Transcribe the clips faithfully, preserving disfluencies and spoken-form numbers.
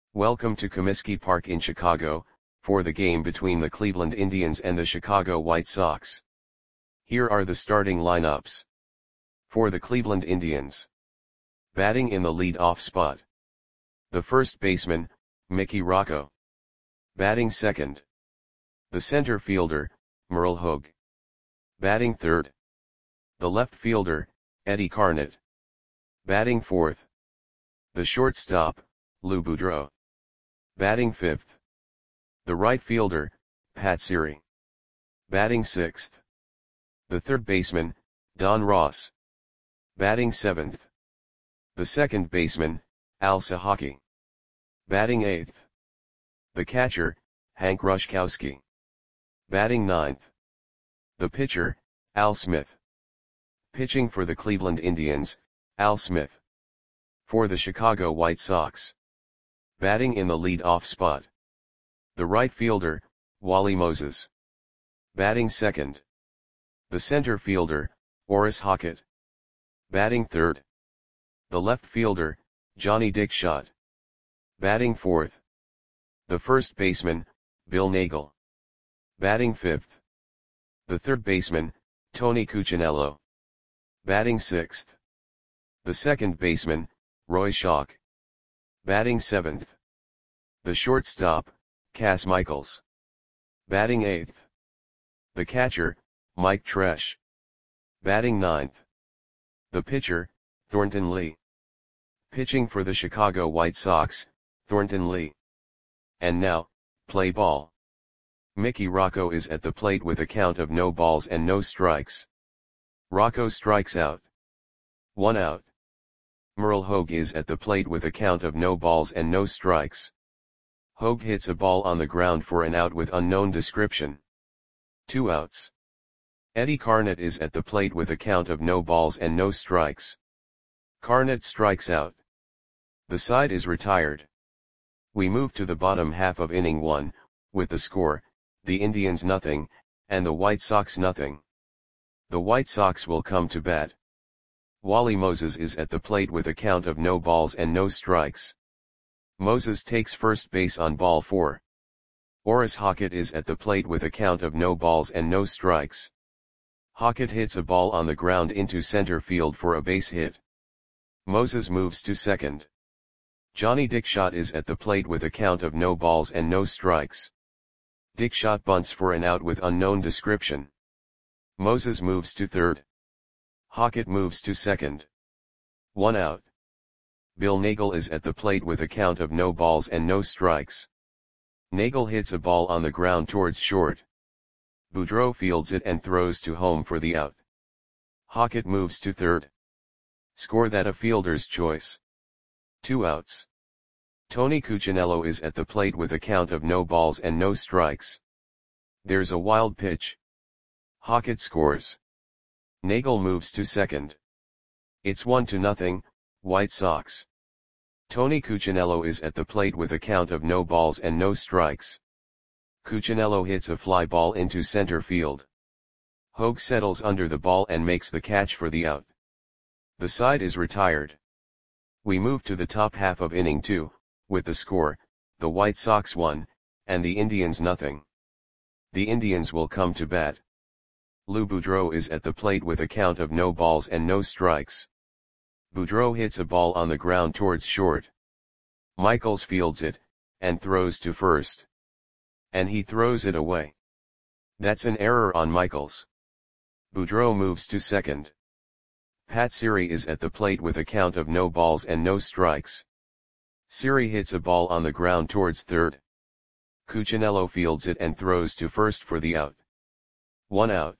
Welcome to Comiskey Park in Chicago, for the game between the Cleveland Indians and the Chicago White Sox. Here are the starting lineups. For the Cleveland Indians. Batting in the lead-off spot. The first baseman, Mickey Rocco. Batting second. The center fielder, Merle Hogue. Batting third. The left fielder, Eddie Carnett. Batting fourth. The shortstop, Lou Boudreau. Batting fifth. The right fielder, Pat Siri. Batting sixth. The third baseman, Don Ross. Batting seventh. The second baseman, Al Sahaki. Batting eighth. The catcher, Hank Rushkowski. Batting ninth. The pitcher, Al Smith. Pitching for the Cleveland Indians, Al Smith. For the Chicago White Sox. Batting in the lead-off spot. The right fielder, Wally Moses. Batting second. The center fielder, Orris Hockett. Batting third. The left fielder, Johnny Dickshot. Batting fourth. The first baseman, Bill Nagel. Batting fifth. The third baseman, Tony Cuccinello. Batting sixth. The second baseman, Roy Schock. Batting seventh. The shortstop, Cass Michaels. Batting eighth. The catcher, Mike Tresh. Batting ninth. The pitcher, Thornton Lee. Pitching for the Chicago White Sox, Thornton Lee. And now, play ball. Mickey Rocco is at the plate with a count of no balls and no strikes. Rocco strikes out. One out. Merle Hogue is at the plate with a count of no balls and no strikes. Hogue hits a ball on the ground for an out with unknown description. Two outs. Eddie Carnett is at the plate with a count of no balls and no strikes. Carnett strikes out. The side is retired. We move to the bottom half of inning one, with the score, the Indians nothing, and the White Sox nothing. The White Sox will come to bat. Wally Moses is at the plate with a count of no balls and no strikes. Moses takes first base on ball four. Orris Hockett is at the plate with a count of no balls and no strikes. Hockett hits a ball on the ground into center field for a base hit. Moses moves to second. Johnny Dickshot is at the plate with a count of no balls and no strikes. Dickshot bunts for an out with unknown description. Moses moves to third. Hockett moves to second. One out. Bill Nagel is at the plate with a count of no balls and no strikes. Nagel hits a ball on the ground towards short. Boudreau fields it and throws to home for the out. Hockett moves to third. Score that a fielder's choice. Two outs. Tony Cuccinello is at the plate with a count of no balls and no strikes. There's a wild pitch. Hockett scores. Nagel moves to second. It's one to nothing, White Sox. Tony Cuccinello is at the plate with a count of no balls and no strikes. Cuccinello hits a fly ball into center field. Hogue settles under the ball and makes the catch for the out. The side is retired. We move to the top half of inning two, with the score, the White Sox one, and the Indians nothing. The Indians will come to bat. Lou Boudreau is at the plate with a count of no balls and no strikes. Boudreau hits a ball on the ground towards short. Michaels fields it, and throws to first. And he throws it away. That's an error on Michaels. Boudreau moves to second. Pat Siri is at the plate with a count of no balls and no strikes. Siri hits a ball on the ground towards third. Cuccinello fields it and throws to first for the out. One out.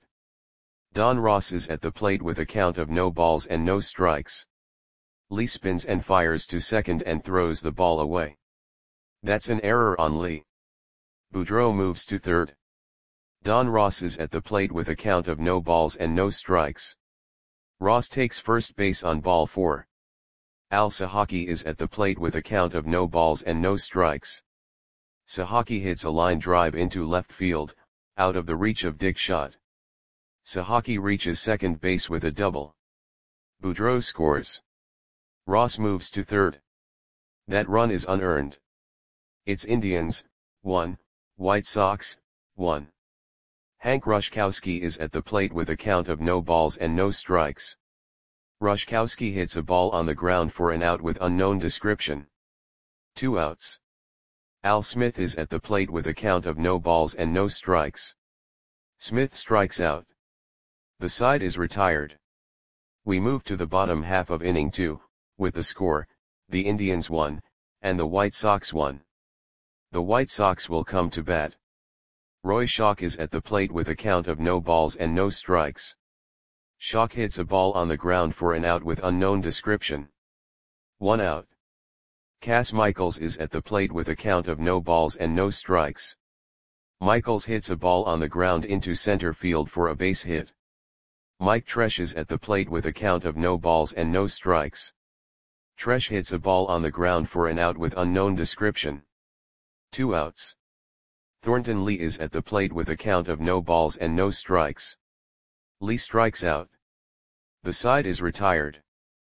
Don Ross is at the plate with a count of no balls and no strikes. Lee spins and fires to second and throws the ball away. That's an error on Lee. Boudreau moves to third. Don Ross is at the plate with a count of no balls and no strikes. Ross takes first base on ball four. Al Sahaki is at the plate with a count of no balls and no strikes. Sahaki hits a line drive into left field, out of the reach of Dickshot. Sahaki reaches second base with a double. Boudreau scores. Ross moves to third. That run is unearned. It's Indians, one, White Sox, one. Hank Rushkowski is at the plate with a count of no balls and no strikes. Rushkowski hits a ball on the ground for an out with unknown description. Two outs. Al Smith is at the plate with a count of no balls and no strikes. Smith strikes out. The side is retired. We move to the bottom half of inning two, with the score, the Indians one, and the White Sox one. The White Sox will come to bat. Roy Schock is at the plate with a count of no balls and no strikes. Schock hits a ball on the ground for an out with unknown description. One out. Cass Michaels is at the plate with a count of no balls and no strikes. Michaels hits a ball on the ground into center field for a base hit. Mike Tresh is at the plate with a count of no balls and no strikes. Tresh hits a ball on the ground for an out with unknown description. Two outs. Thornton Lee is at the plate with a count of no balls and no strikes. Lee strikes out. The side is retired.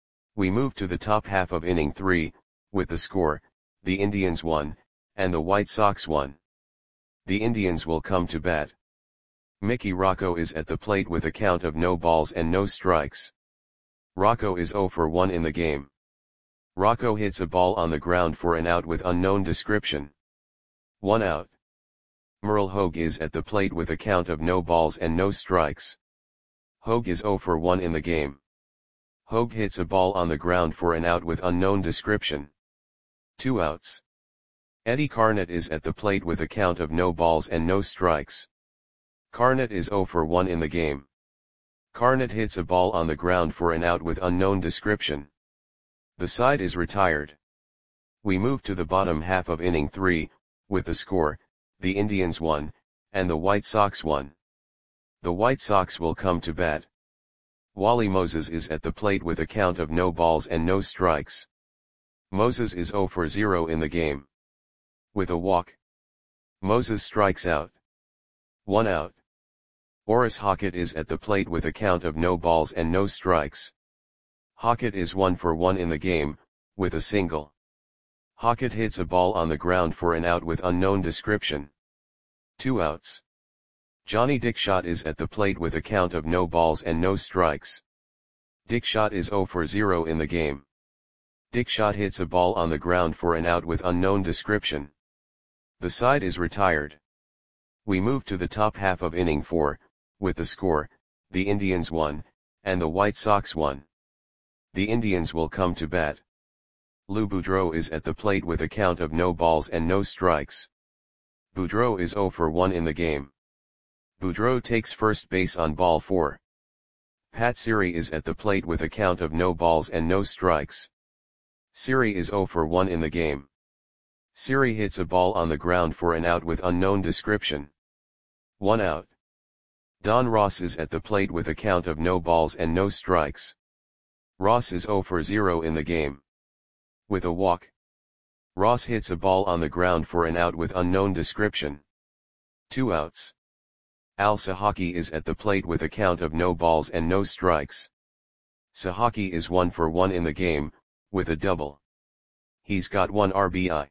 We move to the top half of inning three, with the score, the Indians one, and the White Sox one. The Indians will come to bat. Mickey Rocco is at the plate with a count of no balls and no strikes. Rocco is oh for one in the game. Rocco hits a ball on the ground for an out with unknown description. One out. Merle Hogue is at the plate with a count of no balls and no strikes. Hogue is oh for one in the game. Hogue hits a ball on the ground for an out with unknown description. Two outs. Eddie Carnett is at the plate with a count of no balls and no strikes. Carnett is oh for one in the game. Carnett hits a ball on the ground for an out with unknown description. The side is retired. We move to the bottom half of inning three, with the score, the Indians one, and the White Sox one. The White Sox will come to bat. Wally Moses is at the plate with a count of no balls and no strikes. Moses is oh for zero in the game. With a walk. Moses strikes out. One out. Orris Hockett is at the plate with a count of no balls and no strikes. Hockett is one for one in the game, with a single. Hockett hits a ball on the ground for an out with unknown description. Two outs. Johnny Dickshot is at the plate with a count of no balls and no strikes. Dickshot is oh for zero in the game. Dickshot hits a ball on the ground for an out with unknown description. The side is retired. We move to the top half of inning four, with the score, the Indians one, and the White Sox one. The Indians will come to bat. Lou Boudreau is at the plate with a count of no balls and no strikes. Boudreau is oh for one in the game. Boudreau takes first base on ball four. Pat Siri is at the plate with a count of no balls and no strikes. Siri is oh for one in the game. Siri hits a ball on the ground for an out with unknown description. One out. Don Ross is at the plate with a count of no balls and no strikes. Ross is oh for zero in the game. With a walk. Ross hits a ball on the ground for an out with unknown description. Two outs. Al Sahaki is at the plate with a count of no balls and no strikes. Sahaki is one for one in the game, with a double. He's got one R B I.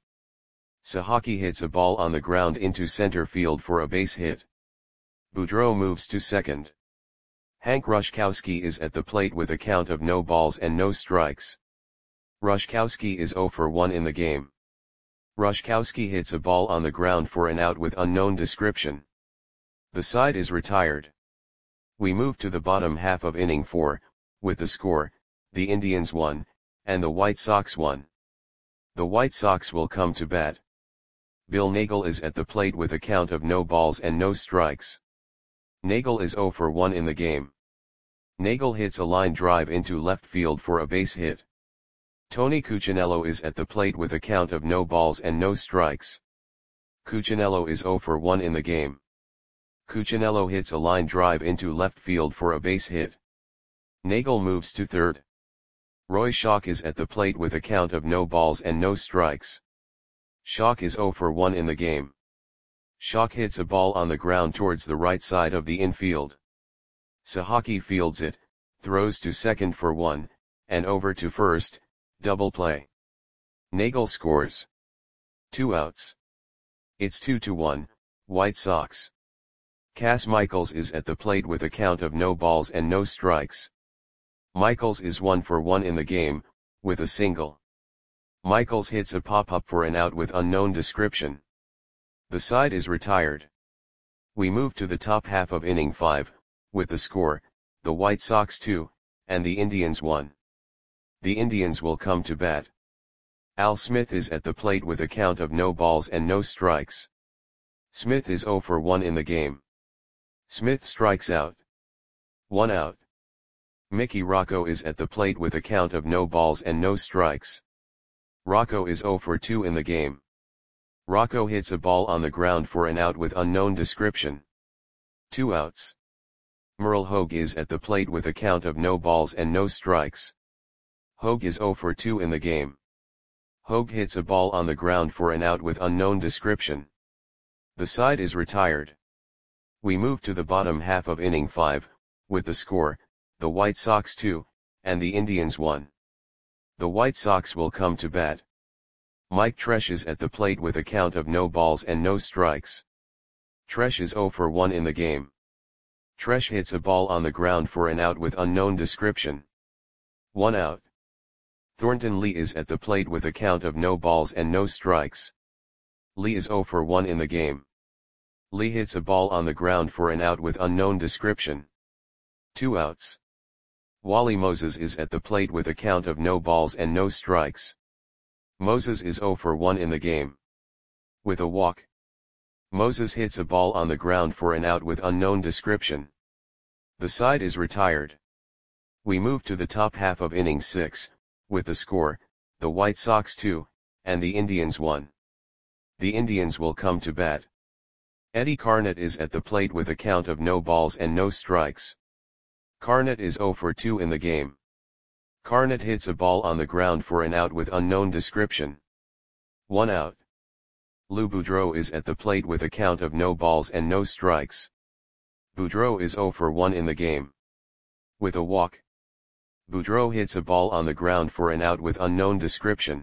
Sahaki hits a ball on the ground into center field for a base hit. Boudreau moves to second. Hank Rushkowski is at the plate with a count of no balls and no strikes. Rushkowski is oh for one in the game. Rushkowski hits a ball on the ground for an out with unknown description. The side is retired. We move to the bottom half of inning four, with the score, the Indians one, and the White Sox one. The White Sox will come to bat. Bill Nagel is at the plate with a count of no balls and no strikes. Nagel is oh for one in the game. Nagel hits a line drive into left field for a base hit. Tony Cuccinello is at the plate with a count of no balls and no strikes. Cuccinello is oh for one in the game. Cuccinello hits a line drive into left field for a base hit. Nagel moves to third. Roy Schock is at the plate with a count of no balls and no strikes. Schock is oh for one in the game. Schock hits a ball on the ground towards the right side of the infield. Sahaki fields it, throws to second for one, and over to first, double play. Nagel scores. Two outs. It's two to one, White Sox. Cas Michaels is at the plate with a count of no balls and no strikes. Michaels is one for one in the game, with a single. Michaels hits a pop-up for an out with unknown description. The side is retired. We move to the top half of inning five, with the score, the White Sox two, and the Indians one. The Indians will come to bat. Al Smith is at the plate with a count of no balls and no strikes. Smith is zero for one in the game. Smith strikes out. One out. Mickey Rocco is at the plate with a count of no balls and no strikes. Rocco is zero for two in the game. Rocco hits a ball on the ground for an out with unknown description. Two outs. Merle Hogue is at the plate with a count of no balls and no strikes. Hogue is zero for two in the game. Hogue hits a ball on the ground for an out with unknown description. The side is retired. We move to the bottom half of inning five, with the score, the White Sox two, and the Indians one. The White Sox will come to bat. Mike Tresh is at the plate with a count of no balls and no strikes. Tresh is zero for one in the game. Tresh hits a ball on the ground for an out with unknown description. One out. Thornton Lee is at the plate with a count of no balls and no strikes. Lee is zero for one in the game. Lee hits a ball on the ground for an out with unknown description. Two outs. Wally Moses is at the plate with a count of no balls and no strikes. Moses is zero for one in the game. With a walk. Moses hits a ball on the ground for an out with unknown description. The side is retired. We move to the top half of inning six, with the score, the White Sox two, and the Indians one. The Indians will come to bat. Eddie Carnett is at the plate with a count of no balls and no strikes. Carnett is zero for two in the game. Carnett hits a ball on the ground for an out with unknown description. One out. Lou Boudreau is at the plate with a count of no balls and no strikes. Boudreau is zero for one in the game. With a walk. Boudreau hits a ball on the ground for an out with unknown description.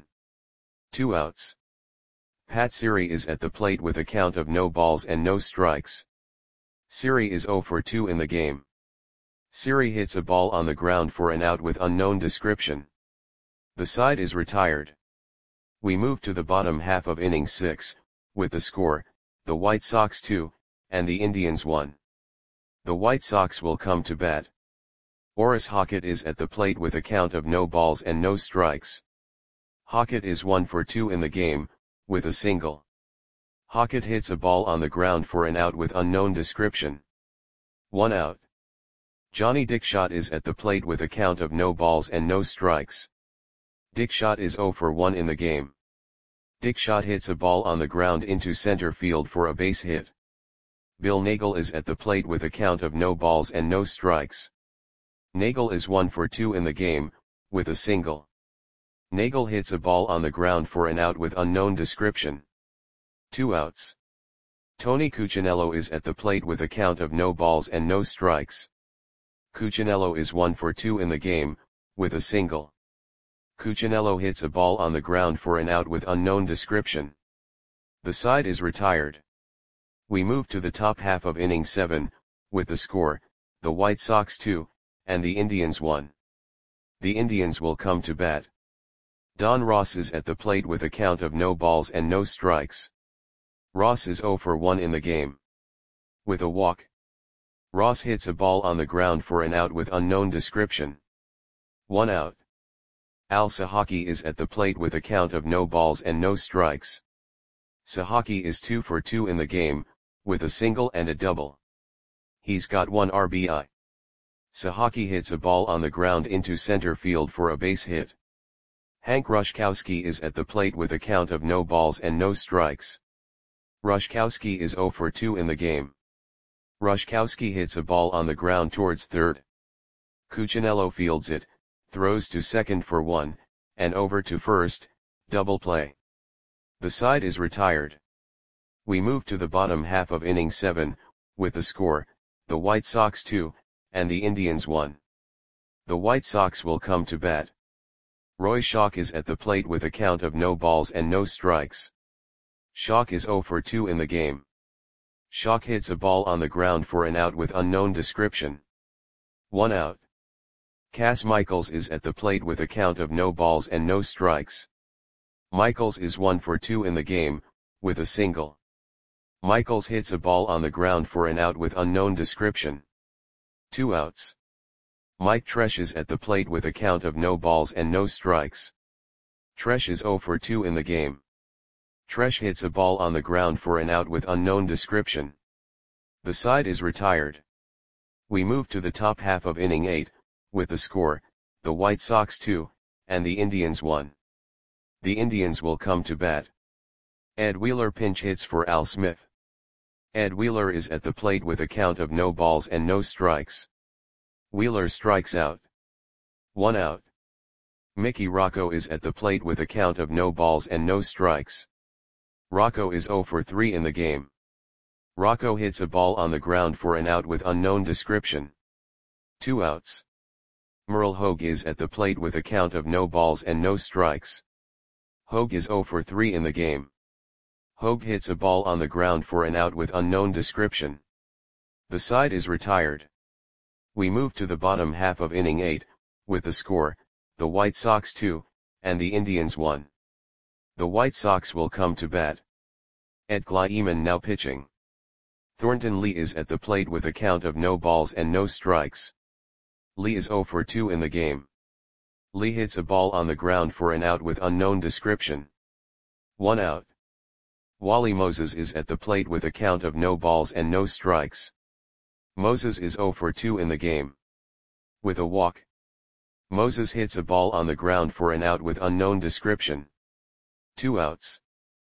Two outs. Pat Siri is at the plate with a count of no balls and no strikes. Siri is zero for two in the game. Siri hits a ball on the ground for an out with unknown description. The side is retired. We move to the bottom half of inning six, with the score, the White Sox two, and the Indians one. The White Sox will come to bat. Orris Hockett is at the plate with a count of no balls and no strikes. Hockett is one for two in the game, with a single. Hockett hits a ball on the ground for an out with unknown description. One out. Johnny Dickshot is at the plate with a count of no balls and no strikes. Dickshot is zero for one in the game. Dickshot hits a ball on the ground into center field for a base hit. Bill Nagel is at the plate with a count of no balls and no strikes. Nagel is one for two in the game, with a single. Nagel hits a ball on the ground for an out with unknown description. Two outs. Tony Cuccinello is at the plate with a count of no balls and no strikes. Cuccinello is one for two in the game, with a single. Cuccinello hits a ball on the ground for an out with unknown description. The side is retired. We move to the top half of inning seven, with the score, the White Sox two, and the Indians one. The Indians will come to bat. Don Ross is at the plate with a count of no balls and no strikes. Ross is zero for one in the game. With a walk. Ross hits a ball on the ground for an out with unknown description. One out. Al Sahaki is at the plate with a count of no balls and no strikes. Sahaki is two for two in the game, with a single and a double. He's got one R B I. Sahaki hits a ball on the ground into center field for a base hit. Hank Rushkowski is at the plate with a count of no balls and no strikes. Rushkowski is zero for two in the game. Rushkowski hits a ball on the ground towards third. Cuccinello fields it, throws to second for one, and over to first, double play. The side is retired. We move to the bottom half of inning seven, with the score, the White Sox two, and the Indians one. The White Sox will come to bat. Roy Schock is at the plate with a count of no balls and no strikes. Schock is zero for two in the game. Schock hits a ball on the ground for an out with unknown description. One out. Cas Michaels is at the plate with a count of no balls and no strikes. Michaels is one for two in the game, with a single. Michaels hits a ball on the ground for an out with unknown description. Two outs. Mike Tresh is at the plate with a count of no balls and no strikes. Tresh is zero for two in the game. Tresh hits a ball on the ground for an out with unknown description. The side is retired. We move to the top half of inning eight, with the score, the White Sox two, and the Indians one. The Indians will come to bat. Ed Wheeler pinch hits for Al Smith. Ed Wheeler is at the plate with a count of no balls and no strikes. Wheeler strikes out. One out. Mickey Rocco is at the plate with a count of no balls and no strikes. Rocco is zero for three in the game. Rocco hits a ball on the ground for an out with unknown description. Two outs. Merle Hogue is at the plate with a count of no balls and no strikes. Hogue is zero for three in the game. Hogue hits a ball on the ground for an out with unknown description. The side is retired. We move to the bottom half of inning eight, with the score, the White Sox two, and the Indians one. The White Sox will come to bat. Ed Kleiman now pitching. Thornton Lee is at the plate with a count of no balls and no strikes. Lee is zero for two in the game. Lee hits a ball on the ground for an out with unknown description. One out. Wally Moses is at the plate with a count of no balls and no strikes. Moses is zero for two in the game. With a walk. Moses hits a ball on the ground for an out with unknown description. Two outs.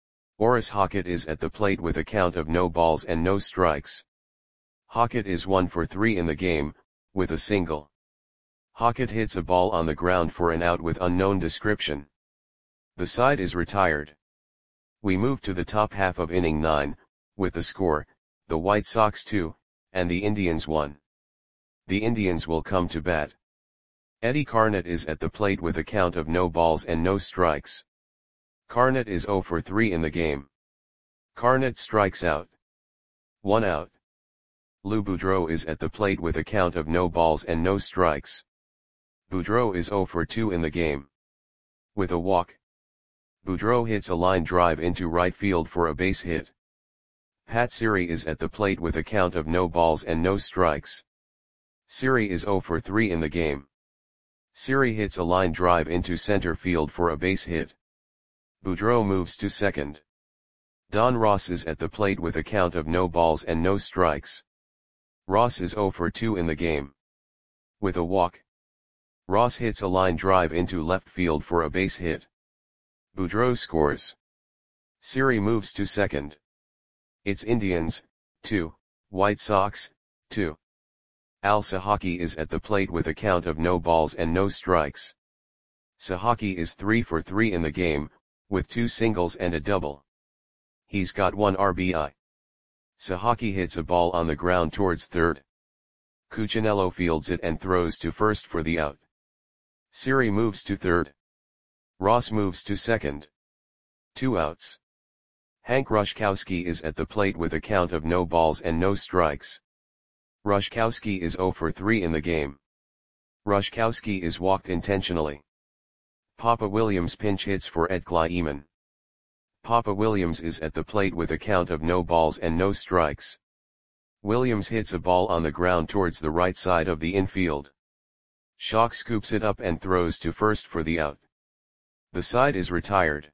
Orris Hockett is at the plate with a count of no balls and no strikes. Hockett is one for three in the game, with a single. Hockett hits a ball on the ground for an out with unknown description. The side is retired. We move to the top half of inning nine, with the score, the White Sox two, and the Indians one. The Indians will come to bat. Eddie Carnett is at the plate with a count of no balls and no strikes. Carnett is zero for three in the game. Carnett strikes out. One out. Lou Boudreau is at the plate with a count of no balls and no strikes. Boudreau is zero for two in the game. With a walk. Boudreau hits a line drive into right field for a base hit. Pat Siri is at the plate with a count of no balls and no strikes. Siri is zero for three in the game. Siri hits a line drive into center field for a base hit. Boudreau moves to second. Don Ross is at the plate with a count of no balls and no strikes. Ross is zero for two in the game. With a walk. Ross hits a line drive into left field for a base hit. Boudreau scores. Siri moves to second. It's Indians, two, White Sox, two. Al Sahaki is at the plate with a count of no balls and no strikes. Sahaki is three for three in the game, with two singles and a double. He's got one R B I. Sahaki hits a ball on the ground towards third. Cuccinello fields it and throws to first for the out. Siri moves to third. Ross moves to second. Two outs. Hank Rushkowski is at the plate with a count of no balls and no strikes. Rushkowski is zero for three in the game. Rushkowski is walked intentionally. Papa Williams pinch hits for Ed Kleiman. Papa Williams is at the plate with a count of no balls and no strikes. Williams hits a ball on the ground towards the right side of the infield. Schock scoops it up and throws to first for the out. The side is retired.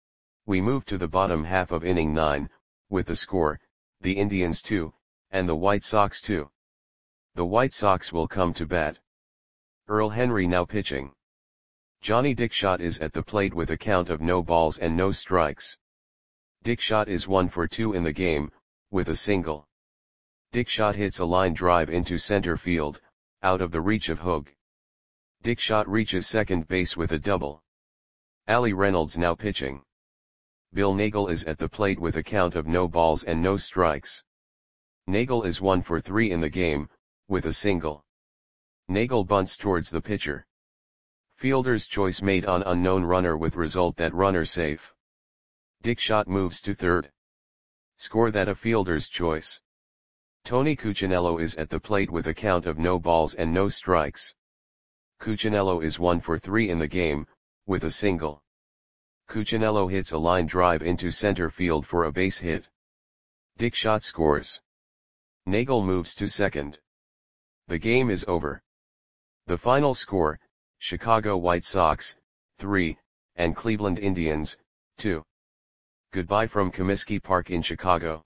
We move to the bottom half of inning nine, with the score, the Indians two, and the White Sox two. The White Sox will come to bat. Earl Henry now pitching. Johnny Dickshot is at the plate with a count of no balls and no strikes. Dickshot is one for two in the game, with a single. Dickshot hits a line drive into center field, out of the reach of Hogue. Dickshot reaches second base with a double. Ali Reynolds now pitching. Bill Nagel is at the plate with a count of no balls and no strikes. Nagel is one for three in the game, with a single. Nagel bunts towards the pitcher. Fielder's choice made on unknown runner with result that runner safe. Dickshot moves to third. Score that a fielder's choice. Tony Cuccinello is at the plate with a count of no balls and no strikes. Cuccinello is one for three in the game, with a single. Cuccinello hits a line drive into center field for a base hit. Dick Schott scores. Nagel moves to second. The game is over. The final score, Chicago White Sox, three, and Cleveland Indians, two. Goodbye from Comiskey Park in Chicago.